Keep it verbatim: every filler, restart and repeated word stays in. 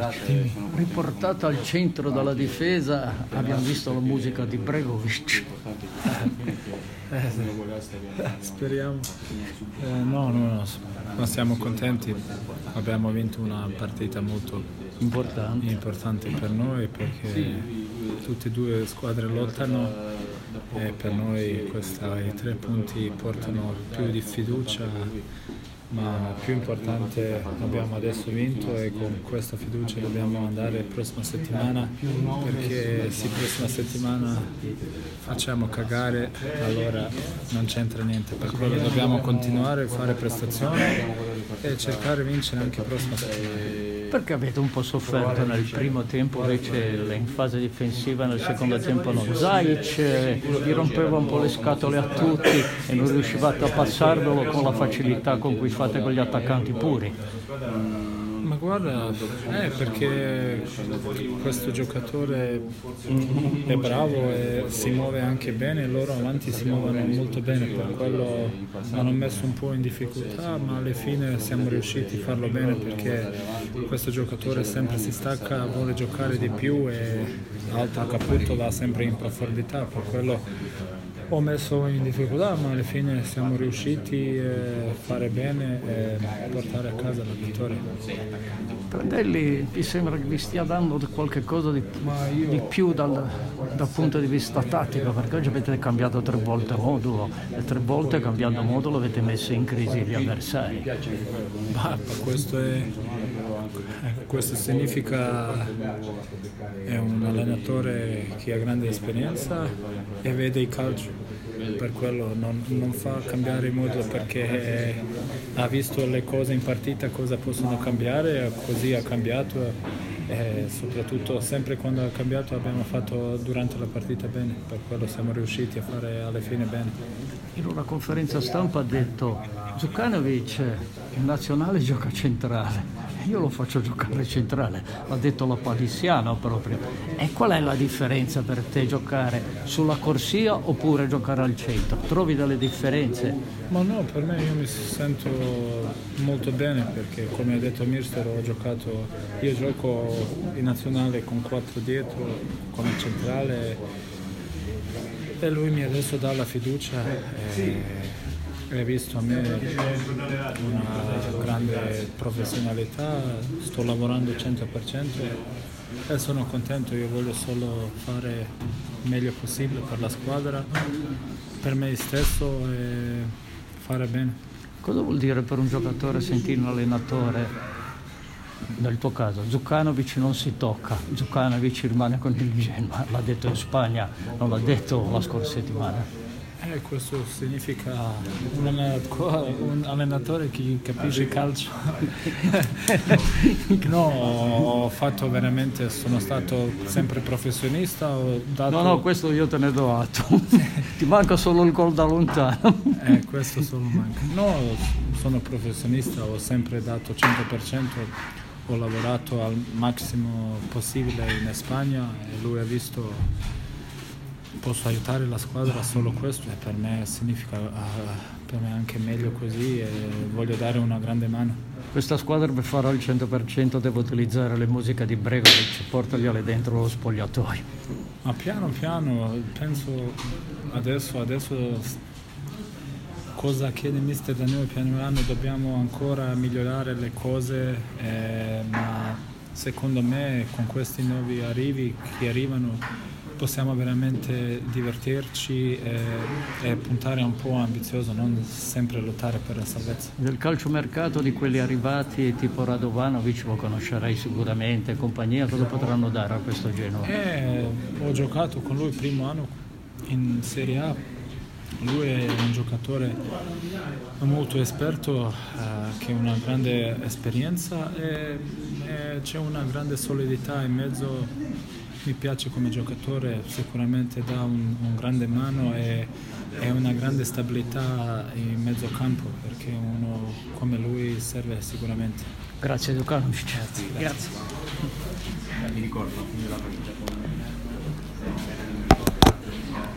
riportata al centro dalla difesa, abbiamo visto la musica di Bregovic. Eh, sì. Speriamo. Eh, no, no, no, ma siamo contenti. Abbiamo vinto una partita molto importante, importante per noi perché tutte e due squadre lottano e per noi questi tre punti portano più di fiducia, ma più importante abbiamo adesso vinto e con questa fiducia dobbiamo andare la prossima settimana, perché se la prossima settimana facciamo cagare allora non c'entra niente, per quello dobbiamo continuare a fare prestazioni e cercare di vincere anche la prossima settimana. Perché avete un po' sofferto nel primo tempo, invece in fase difensiva nel secondo tempo no? Zaic gli rompeva un po' le scatole a tutti e non riuscivate a passarvelo con la facilità con cui fate con gli attaccanti puri. Ma guarda, eh, perché questo giocatore è bravo e si muove anche bene, loro avanti si muovono molto bene, per quello hanno messo un po' in difficoltà, ma alla fine siamo riusciti a farlo bene perché questo giocatore sempre si stacca, vuole giocare di più e Alto Caputo va sempre in profondità, per quello ho messo in difficoltà, ma alla fine siamo riusciti a fare bene e portare a casa la vittoria. Prandelli, mi sembra che vi stia dando qualche cosa di, di più dal, dal punto di vista tattico, perché oggi avete cambiato tre volte modulo e tre volte cambiando modulo avete messo in crisi gli avversari. Ma questo, è, questo significa è un allenatore che ha grande esperienza e vede il calcio. Per quello non, non fa cambiare il modulo perché ha visto le cose in partita cosa possono cambiare, così ha cambiato e soprattutto sempre quando ha cambiato abbiamo fatto durante la partita bene, per quello siamo riusciti a fare alla fine bene. In una conferenza stampa ha detto Djukanovic in nazionale gioca centrale, io lo faccio giocare centrale, l'ha detto la Palissiano proprio. E qual è la differenza per te giocare sulla corsia oppure giocare al centro? Trovi delle differenze? Ma no, per me io mi sento molto bene perché come ha detto Mister ho giocato, io gioco in nazionale con quattro dietro, come centrale e lui mi adesso dà la fiducia e hai visto a me una grande professionalità, sto lavorando al cento per cento e sono contento, io voglio solo fare il meglio possibile per la squadra, per me stesso e fare bene. Cosa vuol dire per un giocatore sentire un allenatore, nel tuo caso Djukanovic non si tocca, Djukanovic rimane con il Genoa, l'ha detto in Spagna, non l'ha detto la scorsa settimana? Eh, questo significa un allenatore, un allenatore che capisce calcio. No, ho fatto veramente, sono stato sempre professionista. Ho dato... No, no, questo io te ne do atto. Ti manca solo il gol da lontano. Eh, questo solo manca. No, sono professionista, ho sempre dato cento per cento, ho lavorato al massimo possibile in Spagna e lui ha visto... Posso aiutare la squadra solo questo e per me significa uh, per me anche meglio così e voglio dare una grande mano. Questa squadra per fare al cento per cento deve utilizzare le musiche di Bregovic, portagliele dentro lo spogliatoio. Ma piano piano, penso adesso, adesso cosa chiede mister da noi piano piano, dobbiamo ancora migliorare le cose, eh, ma secondo me con questi nuovi arrivi che arrivano possiamo veramente divertirci e, e puntare un po' ambizioso, non sempre lottare per la salvezza. Del calciomercato di quelli arrivati tipo Radovanovic lo conoscerai sicuramente, compagnia, cosa potranno dare a questo Genoa? Eh, ho giocato con lui il primo anno in Serie A, lui è un giocatore molto esperto, eh, che ha una grande esperienza e, e c'è una grande solidità in mezzo. Mi piace come giocatore, sicuramente dà un, un grande mano e, e una grande stabilità in mezzo campo, perché uno come lui serve sicuramente. Grazie Djukanovic. Grazie. Grazie. Mi ricordo, quindi la partita con...